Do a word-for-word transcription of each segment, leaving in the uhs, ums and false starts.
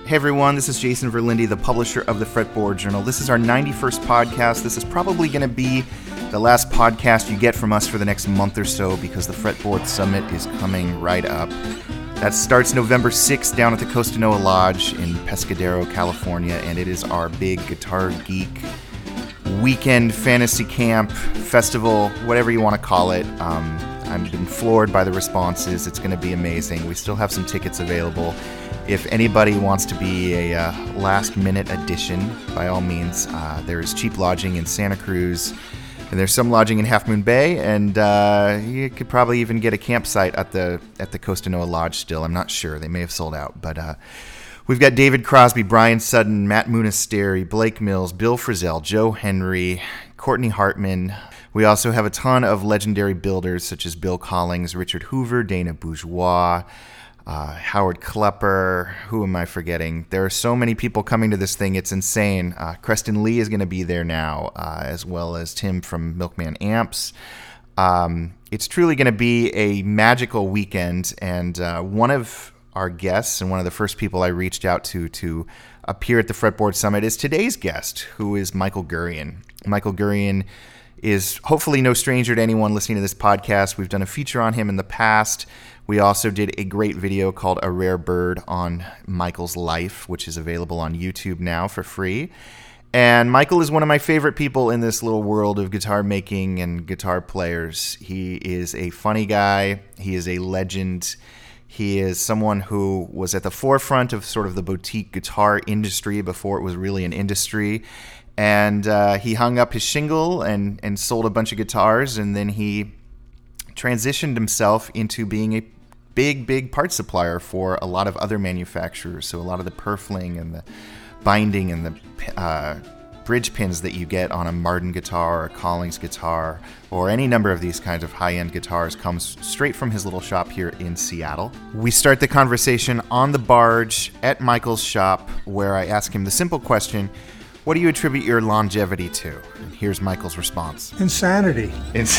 Hey everyone, this is Jason Verlinde, the publisher of the Fretboard Journal. This is our ninety-first podcast. This is probably going to be the last podcast you get from us for the next month or so because the Fretboard Summit is coming right up. That starts November sixth down at the Costa Noa Lodge in Pescadero, California, and it is our big Guitar Geek weekend fantasy camp, festival, whatever you want to call it. Um, I've been floored by the responses. It's going to be amazing. We still have some tickets available. If anybody wants to be a uh, last-minute addition, by all means, uh, there is cheap lodging in Santa Cruz, and there's some lodging in Half Moon Bay, and uh, you could probably even get a campsite at the at the Costa Noa Lodge still. I'm not sure. They may have sold out, but uh, we've got David Crosby, Brian Sutton, Matt Munisteri, Blake Mills, Bill Frisell, Joe Henry, Courtney Hartman. We also have a ton of legendary builders such as Bill Collings, Richard Hoover, Dana Bourgeois, Uh, Howard Klepper, who am I forgetting? There are so many people coming to this thing, it's insane. Uh, Creston Lee is going to be there now, uh, as well as Tim from Milkman Amps. Um, it's truly going to be a magical weekend, and uh, one of our guests and one of the first people I reached out to to appear at the Fretboard Summit is today's guest, who is Michael Gurian. Michael Gurian is hopefully no stranger to anyone listening to this podcast. We've done a feature on him in the past. We also did a great video called A Rare Bird on Michael's life, which is available on YouTube now for free. And Michael is one of my favorite people in this little world of guitar making and guitar players. He is a funny guy. He is a legend. He is someone who was at the forefront of sort of the boutique guitar industry before it was really an industry. And uh, he hung up his shingle and, and sold a bunch of guitars, and then he transitioned himself into being a big, big part supplier for a lot of other manufacturers. So a lot of the purfling and the binding and the uh, bridge pins that you get on a Martin guitar or a Collings guitar or any number of these kinds of high-end guitars comes straight from his little shop here in Seattle. We start the conversation on the barge at Michael's shop, where I ask him the simple question, what do you attribute your longevity to? And here's Michael's response. Insanity. Ins-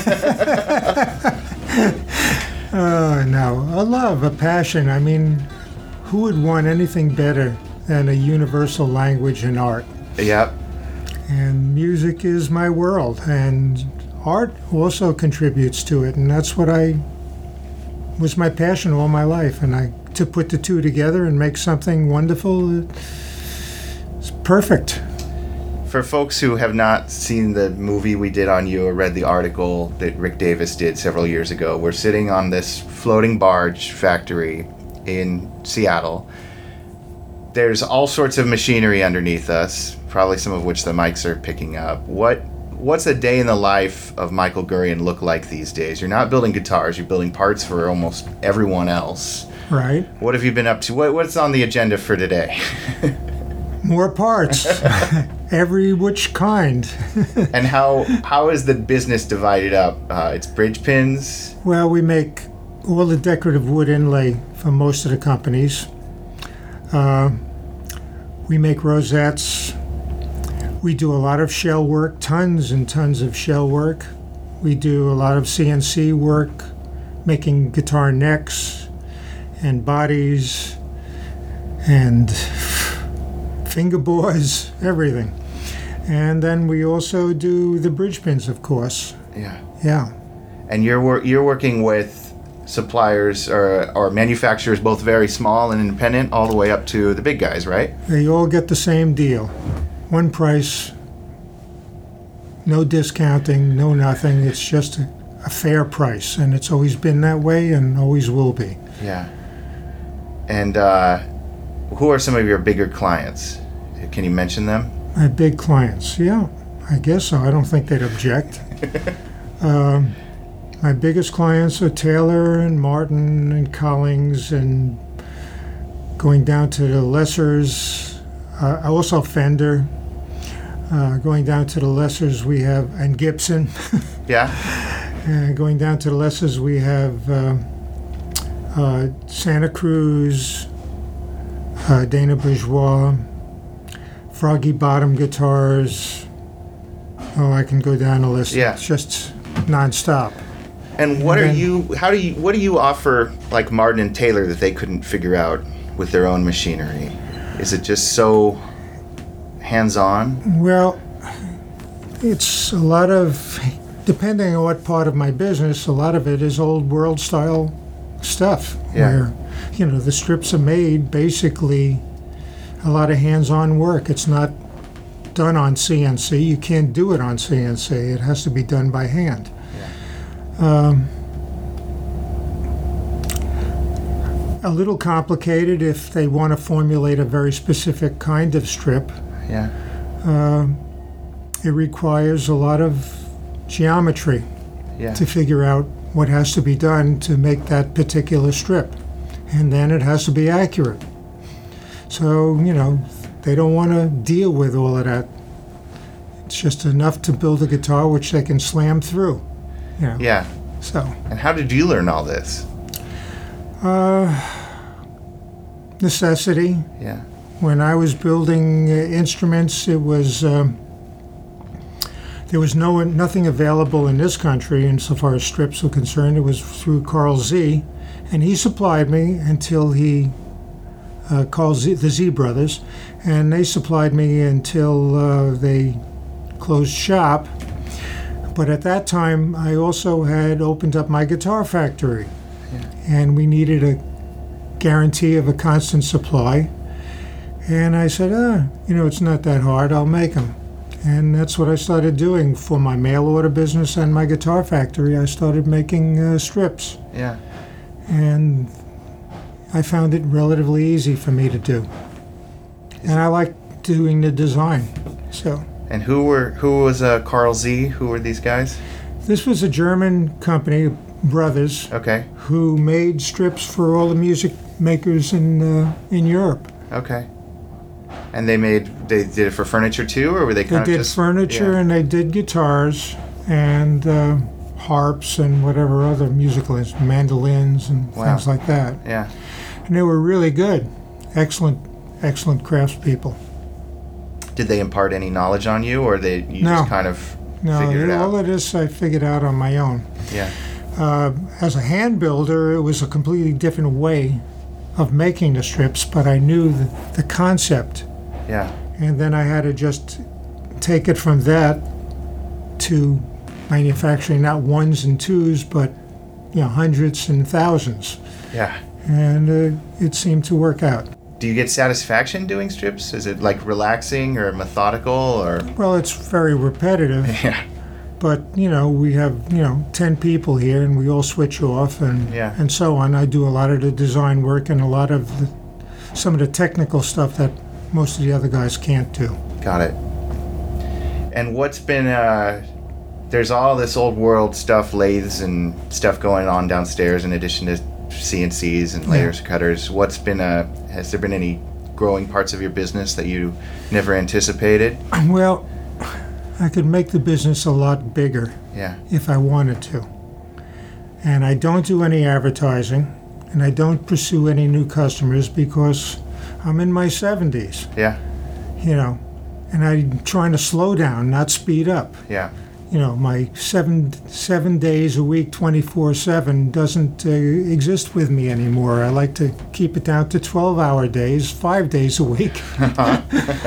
uh, no, a love, a passion. I mean, who would want anything better than a universal language in art? Yep. And music is my world, and art also contributes to it, and that's what I was my passion all my life. And I to put the two together and make something wonderful. It's perfect. For folks who have not seen the movie we did on you or read the article that Rick Davis did several years ago, we're sitting on this floating barge factory in Seattle. There's all sorts of machinery underneath us, probably some of which the mics are picking up. What What's a day in the life of Michael Gurian look like these days? You're not building guitars, you're building parts for almost everyone else. Right. What have you been up to? What, what's on the agenda for today? More parts, every which kind. And how how is the business divided up? Uh, it's bridge pins? Well, we make all the decorative wood inlay for most of the companies. Uh, we make rosettes. We do a lot of shell work, tons and tons of shell work. We do a lot of C N C work, making guitar necks and bodies and fingerboards, everything. And then we also do the bridge pins, of course. Yeah. Yeah. And you're wor- you're working with suppliers or or manufacturers, both very small and independent, all the way up to the big guys, right? They all get the same deal. One price, no discounting, no nothing. It's just a, a fair price, and it's always been that way and always will be. Yeah. And uh, who are some of your bigger clients? Can you mention them? My big clients, yeah, I guess so. I don't think they'd object. um, my biggest clients are Taylor and Martin and Collings, and going down to the lessers, uh, also Fender. Uh, going down to the lessers, we have, and Gibson. Yeah. And going down to the lessers, we have uh, uh, Santa Cruz, uh, Dana Bourgeois, Froggy Bottom Guitars. Oh, I can go down the list. Yeah. It's just nonstop. And what and are then, you? How do you? What do you offer, like Martin and Taylor, that they couldn't figure out with their own machinery? Is it just so hands-on? Well, it's a lot of, depending on what part of my business, a lot of it is old world style stuff. Yeah. Where, you know, the strips are made basically a lot of hands-on work. It's not done on C N C. You can't do it on C N C. It has to be done by hand. Yeah. Um, a little complicated if they want to formulate a very specific kind of strip. Yeah. Uh, it requires a lot of geometry Yeah. to figure out what has to be done to make that particular strip. And then it has to be accurate. So, you know, they don't want to deal with all of that. It's just enough to build a guitar which they can slam through. You know. Yeah. So, And how did you learn all this? uh, necessity. Yeah. When I was building uh, instruments, it was um, there was no nothing available in this country insofar as strips were concerned. It was through Carl Z, and he supplied me until he uh, Carl Z, the Z brothers, and they supplied me until uh, they closed shop. But at that time, I also had opened up my guitar factory, Yeah. and we needed a guarantee of a constant supply. And I said, ah, you know, it's not that hard, I'll make them. And that's what I started doing for my mail order business and my guitar factory. I started making uh, strips. Yeah. And I found it relatively easy for me to do. And I like doing the design. So And who were who was uh, Carl Z? Who were these guys? this was a German company, brothers, Okay. who made strips for all the music makers in uh, in Europe. Okay. And they made they did it for furniture too, or were they They kind of did just furniture yeah. and they did guitars and uh, harps and whatever other musical instruments, mandolins and Wow. things like that. Yeah. And they were really good, excellent, excellent craftspeople. Did they impart any knowledge on you, or they you No. just kind of No, figured it all out? of this I figured out on my own. Yeah. Uh, as a hand builder, it was a completely different way of making the strips, but I knew the, the concept. Yeah. And then I had to just take it from that to manufacturing not ones and twos, but you know hundreds and thousands. Yeah. And uh, it seemed to work out. Do you get satisfaction doing strips? Is it like relaxing or methodical or? Well, it's very repetitive, Yeah. but you know we have you know ten people here, and we all switch off, and Yeah. and so on. I do a lot of the design work and a lot of the, some of the technical stuff that most of the other guys can't do. Got it. And what's been uh there's all this old world stuff, lathes and stuff going on downstairs in addition to C N Cs and layers cutters. What's been uh has there been any growing parts of your business that you never anticipated? Well, I could make the business a lot bigger Yeah. if I wanted to. And I don't do any advertising, and I don't pursue any new customers because I'm in my seventies, Yeah. you know, and I'm trying to slow down, not speed up. Yeah. You know, my seven seven days a week, twenty-four seven doesn't uh, exist with me anymore. I like to keep it down to twelve-hour days, five days a week. uh,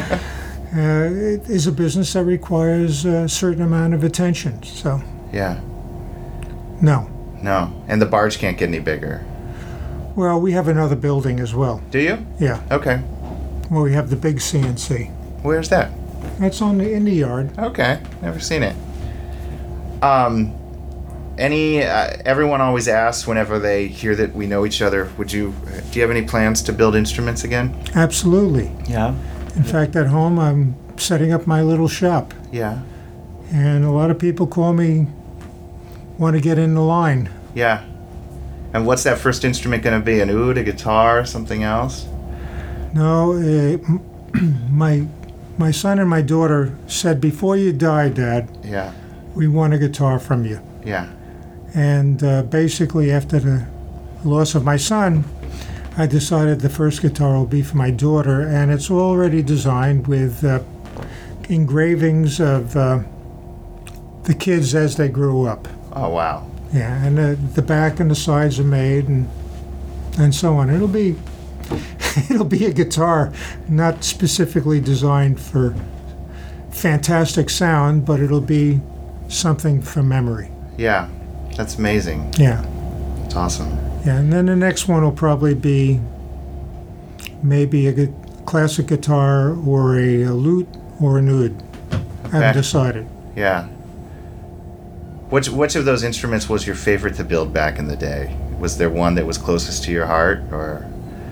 it is a business that requires a certain amount of attention. So, Yeah. no. No. And the barge can't get any bigger. Well, we have another building as well. Do you? Yeah. Okay. Well, we have the big C N C. Where's that? That's on the in the yard. Okay. Never seen it. Um any uh, everyone always asks whenever they hear that we know each other, would you do you have any plans to build instruments again? Absolutely. Yeah. In fact, at home, I'm setting up my little shop, Yeah. and a lot of people call me, want to get in the line. Yeah. And what's that first instrument going to be? An oud, a guitar, something else? No, uh, my my son and my daughter said, before you die, Dad, Yeah. we want a guitar from you. Yeah. And uh, basically, after the loss of my son, I decided the first guitar will be for my daughter, and it's already designed with uh, engravings of uh, the kids as they grew up. Oh, wow. Yeah, and uh, the back and the sides are made, and and so on. It'll be it'll be a guitar not specifically designed for fantastic sound, but it'll be something from memory. Yeah, that's amazing. Yeah. It's awesome. Yeah, and then the next one will probably be maybe a gu- classic guitar or a, a lute or an oud. I haven't decided. Yeah. Which which of those instruments was your favorite to build back in the day? Was there one that was closest to your heart, or?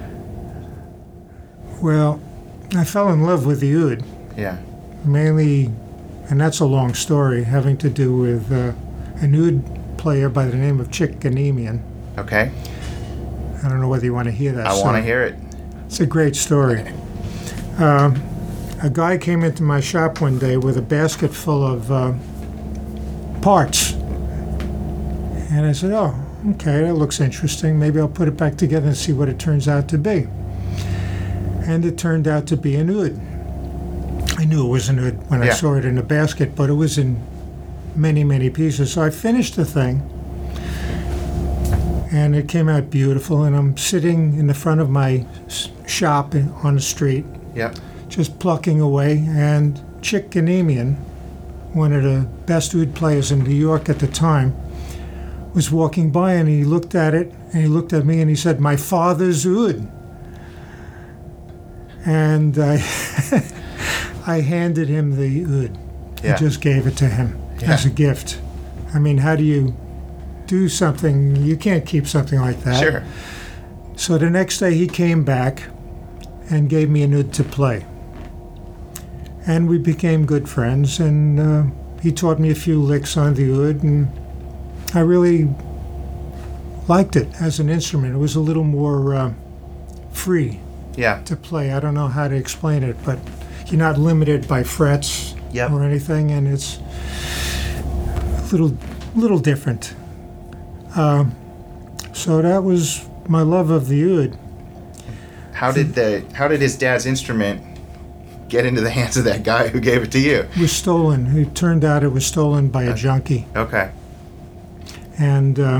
Well, I fell in love with the oud, Yeah. mainly, and that's a long story, having to do with uh, an oud player by the name of Chick Ganemian. Okay. I don't know whether you want to hear that. I story. want to hear it. It's a great story. Um, a guy came into my shop one day with a basket full of uh, parts. And I said, oh, okay, that looks interesting. Maybe I'll put it back together and see what it turns out to be. And it turned out to be an oud. I knew it was an oud when Yeah. I saw it in the basket, but it was in many, many pieces. So I finished the thing, and it came out beautiful. And I'm sitting in the front of my s- shop in, on the street, Yep. just plucking away. And Chick Ganemian, one of the best oud players in New York at the time, was walking by, and he looked at it, and he looked at me, and he said, "My father's oud." And I, I handed him the oud. Yeah. I just gave it to him Yeah. as a gift. I mean, how do you do something? You can't keep something like that. Sure. So the next day he came back and gave me an oud to play. And we became good friends, and uh, he taught me a few licks on the oud, and I really liked it as an instrument. It was a little more uh, free Yeah. to play. I don't know how to explain it, but you're not limited by frets Yep. or anything, and it's a little, little different. Um, so that was my love of the oud. How did the how did his dad's instrument get into the hands of that guy who gave it to you? It was stolen. It turned out it was stolen by a junkie. Okay. And uh,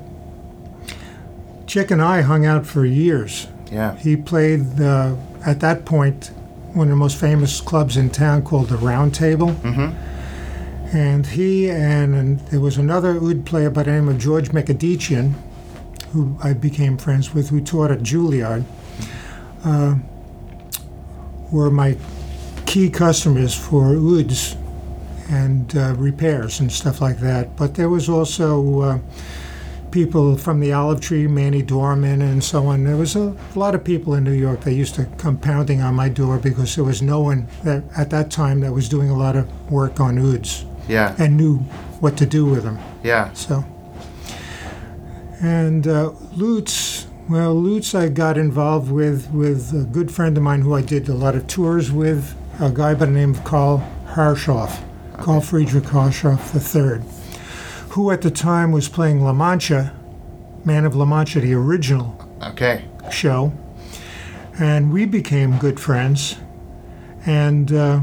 Chick and I hung out for years. Yeah. He played, uh, at that point, one of the most famous clubs in town called the Round Table. Mm-hmm. And he and, and there was another oud player by the name of George Mekadichian, who I became friends with, who taught at Juilliard, uh, were my key customers for ouds and uh, repairs and stuff like that. But there was also uh, people from the Olive Tree, Manny Dorman and so on. There was a lot of people in New York that used to come pounding on my door because there was no one that at that time that was doing a lot of work on ouds Yeah. and knew what to do with them. Yeah. So, and uh, lutes, well, lutes I got involved with with a good friend of mine who I did a lot of tours with, a guy by the name of Carl Harshoff, Carl Friedrich Harshoff the third, who at the time was playing La Mancha, Man of La Mancha, the original Okay. show, and we became good friends. And uh,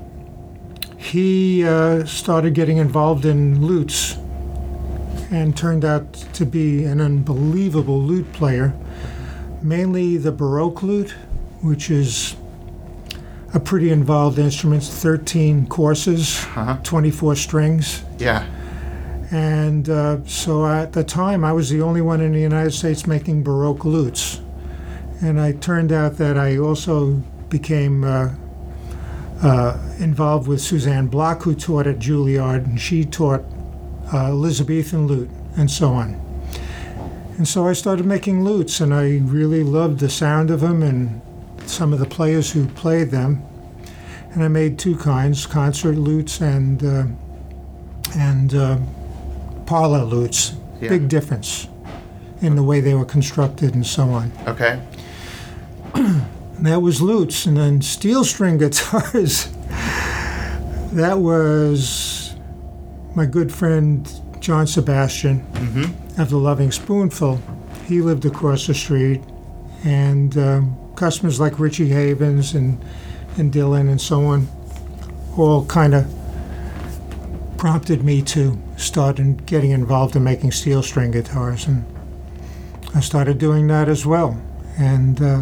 he uh, started getting involved in lutes and turned out to be an unbelievable lute player, mainly the Baroque lute, which is a pretty involved instrument, thirteen courses, Uh-huh. twenty-four strings. Yeah. And uh, so at the time, I was the only one in the United States making Baroque lutes. And I turned out that I also became uh, uh, involved with Suzanne Block, who taught at Juilliard, and she taught uh, Elizabethan lute and so on. And so I started making lutes, and I really loved the sound of them and some of the players who played them. And I made two kinds, concert lutes and uh, and uh, parlor lutes. Yeah. Big difference in the way they were constructed and so on. Okay. And that was lutes. And then steel string guitars, that was my good friend John Sebastian Mm-hmm. of the Loving Spoonful. He lived across the street, and um, customers like Richie Havens and, and Dylan and so on all kind of prompted me to start in getting involved in making steel string guitars, and I started doing that as well. And uh,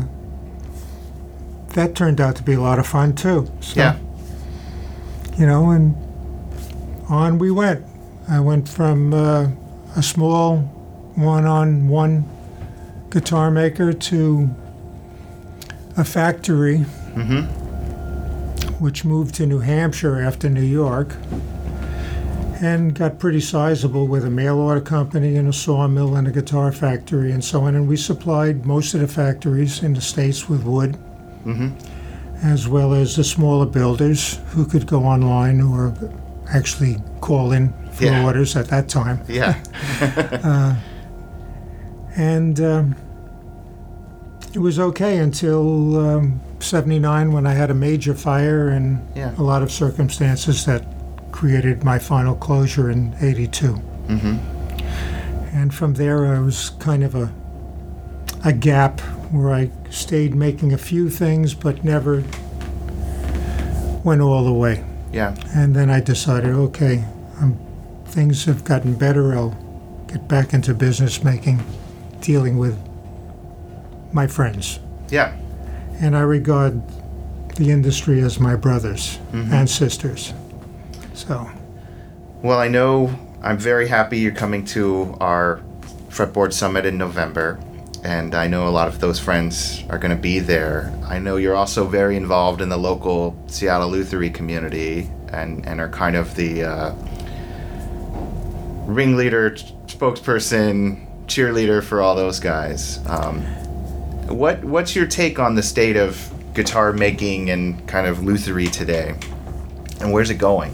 that turned out to be a lot of fun, too. So, Yeah. You know, and on we went. I went from uh, a small one-on-one guitar maker to a factory, Mm-hmm. which moved to New Hampshire after New York, and got pretty sizable with a mail order company and a sawmill and a guitar factory and so on. And we supplied most of the factories in the States with wood, Mm-hmm. as well as the smaller builders who could go online or actually call in for Yeah. orders at that time. Yeah. Uh, and um, it was okay until um, seventy-nine, when I had a major fire and Yeah. a lot of circumstances that created my final closure in eighty-two. Mm-hmm. And from there, I was kind of a a gap where I stayed making a few things, but never went all the way. Yeah. And then I decided, okay, um, things have gotten better. I'll get back into business making, dealing with my friends. Yeah. And I regard the industry as my brothers Mhm. and sisters. So, Well, I know I'm very happy you're coming to our Fretboard Summit in November, and I know a lot of those friends are going to be there. I know you're also very involved in the local Seattle Lutherie community and, and are kind of the uh, ringleader, spokesperson, cheerleader for all those guys. Um, what What's your take on the state of guitar making and kind of Lutherie today, and where's it going?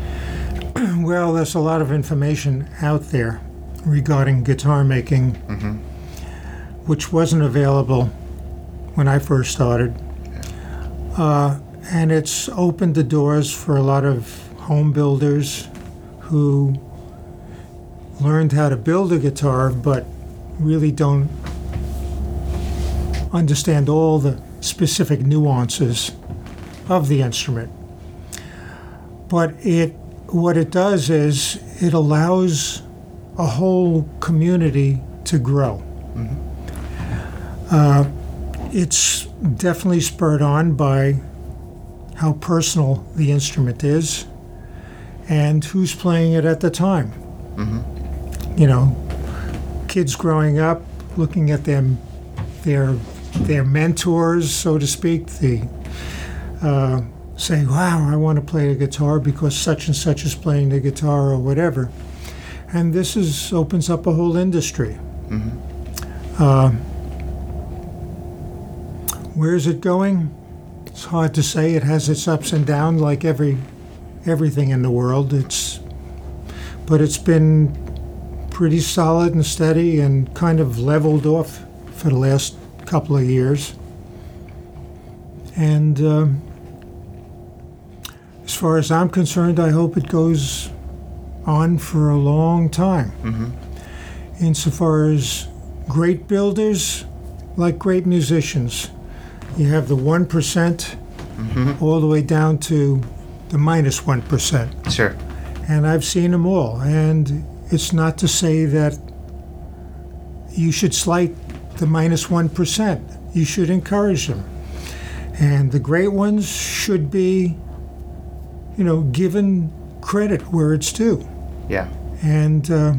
well, there's a lot of information out there regarding guitar making, Mm-hmm. which wasn't available when I first started. Uh, and it's opened the doors for a lot of home builders who learned how to build a guitar but really don't understand all the specific nuances of the instrument. But it what it does is it allows a whole community to grow. Uh, it's definitely spurred on by how personal the instrument is and who's playing it at the time. Mm-hmm. You know, kids growing up looking at them, their their mentors, so to speak, the uh, say, "Wow, I want to play the guitar because such and such is playing the guitar," or whatever. And this is opens up a whole industry. Mm-hmm. Uh, Where is it going? It's hard to say. It has its ups and downs, like every everything in the world. It's, but it's been pretty solid and steady and kind of leveled off for the last couple of years. And uh, as far as I'm concerned, I hope it goes on for a long time. Mm-hmm. Insofar as great builders, like great musicians, you have the one percent Mm-hmm. all the way down to the minus one percent. Sure. And I've seen them all. And it's not to say that you should slight the minus one percent. You should encourage them. And the great ones should be, you know, given credit where it's due. Yeah. And uh,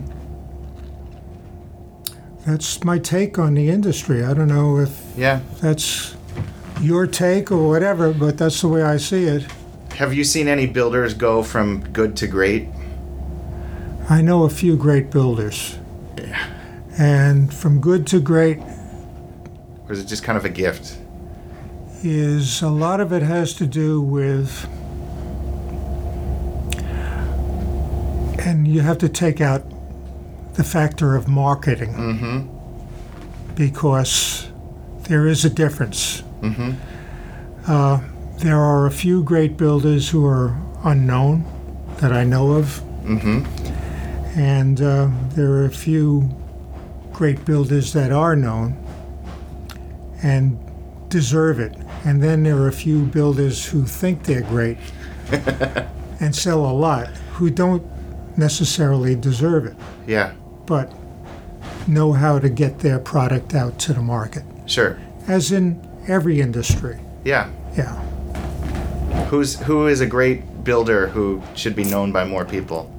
that's my take on the industry. I don't know if Yeah. that's your take or whatever, but that's the way I see it. Have you seen any builders go from good to great? I know a few great builders. Yeah. And from good to great Or is it just kind of a gift? is a lot of it has to do with, and you have to take out the factor of marketing Mm-hmm. because there is a difference. Mm-hmm. Uh, there are a few great builders who are unknown that I know of, Mm-hmm. and uh, there are a few great builders that are known and deserve it. And then there are a few builders who think they're great and sell a lot who don't necessarily deserve it, Yeah. but know how to get their product out to the market. Sure. as in every industry. Yeah. Yeah. Who's who is a great builder who should be known by more people?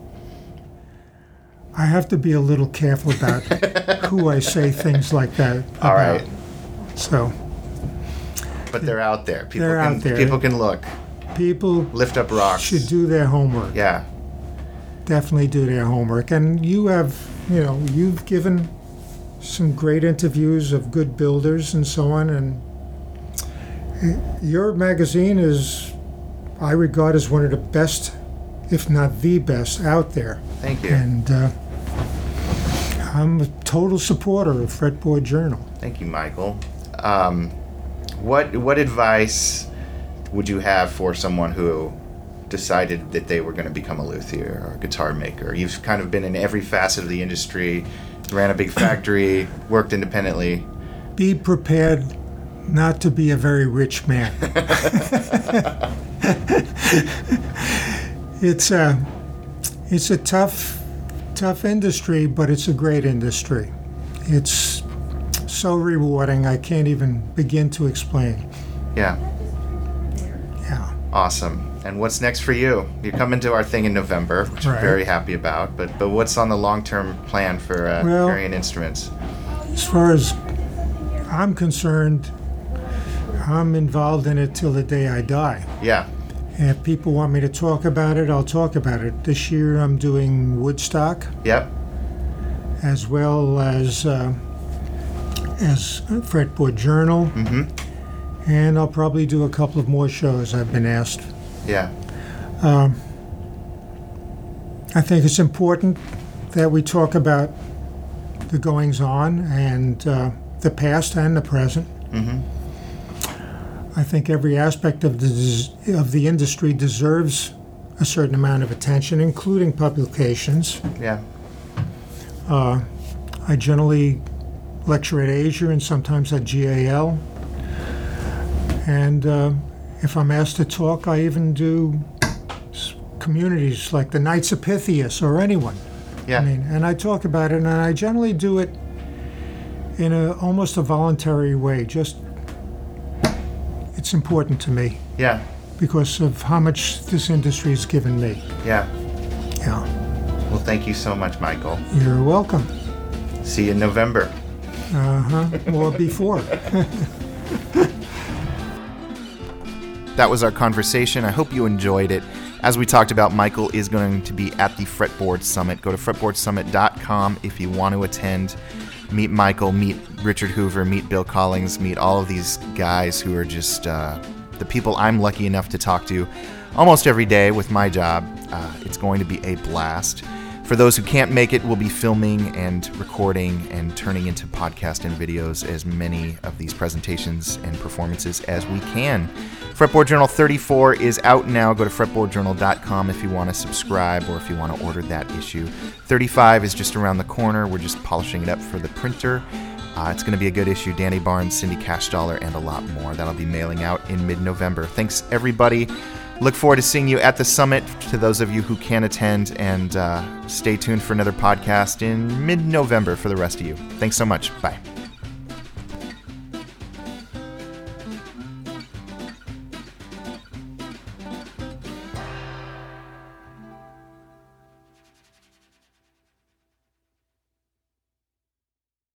I have to be a little careful about who I say things like that about. All right. So. But they're out there. People They're can, out there. People can look. People Lift up rocks. should do their homework. Yeah. Definitely do their homework. And you have, you know, you've given some great interviews of good builders and so on. And your magazine is, I regard as one of the best, if not the best, out there. Thank you. And uh, I'm a total supporter of Fretboard Journal. Thank you, Michael. Um, what what advice would you have for someone who decided that they were going to become a luthier or a guitar maker? You've kind of been in every facet of the industry, ran a big factory, worked independently. Be prepared not to be a very rich man. It's a, it's a tough, tough industry, but it's a great industry. It's so rewarding, I can't even begin to explain. Yeah. Yeah. Awesome. And what's next for you? You're coming to our thing in November, which Right. we're very happy about. But but what's on the long-term plan for uh, Well- Varian Instruments? As far as I'm concerned, I'm involved in it till the day I die. Yeah. And if people want me to talk about it, I'll talk about it. This year I'm doing Woodstock, Yep. as well as uh, as Fretboard Journal, Mm-hmm. and I'll probably do a couple of more shows I've been asked. Yeah. Um, I think it's important that we talk about the goings-on and uh, the past and the present. Mm-hmm. I think every aspect of the of the industry deserves a certain amount of attention, including publications. Yeah. Uh, I generally lecture at Asia and sometimes at G A L. And uh, if I'm asked to talk, I even do s- communities like the Knights of Pythias or anyone. Yeah. I mean, and I talk about it, and I generally do it in a almost a voluntary way. Just it's important to me Yeah. because of how much this industry has given me. Yeah. Yeah, Well, thank you so much, Michael. you're welcome. See you in November. Uh huh. Or before. That was our conversation. I hope you enjoyed it. As we talked about, Michael is going to be at the Fretboard Summit. Go to fretboard summit dot com if you want to attend. Meet Michael, meet Richard Hoover, meet Bill Collings, meet all of these guys who are just uh, the people I'm lucky enough to talk to almost every day with my job. Uh, it's going to be a blast. For those who can't make it, we'll be filming and recording and turning into podcast and videos as many of these presentations and performances as we can. Fretboard Journal thirty-four is out now. Go to fretboard journal dot com if you want to subscribe or if you want to order that issue. thirty-five is just around the corner. We're just polishing it up for the printer. Uh, it's going to be a good issue. Danny Barnes, Cindy Cashdollar, and a lot more. That'll be mailing out in mid-November. Thanks, everybody. Look forward to seeing you at the summit, to those of you who can attend, and uh, stay tuned for another podcast in mid-November for the rest of you. Thanks so much. Bye.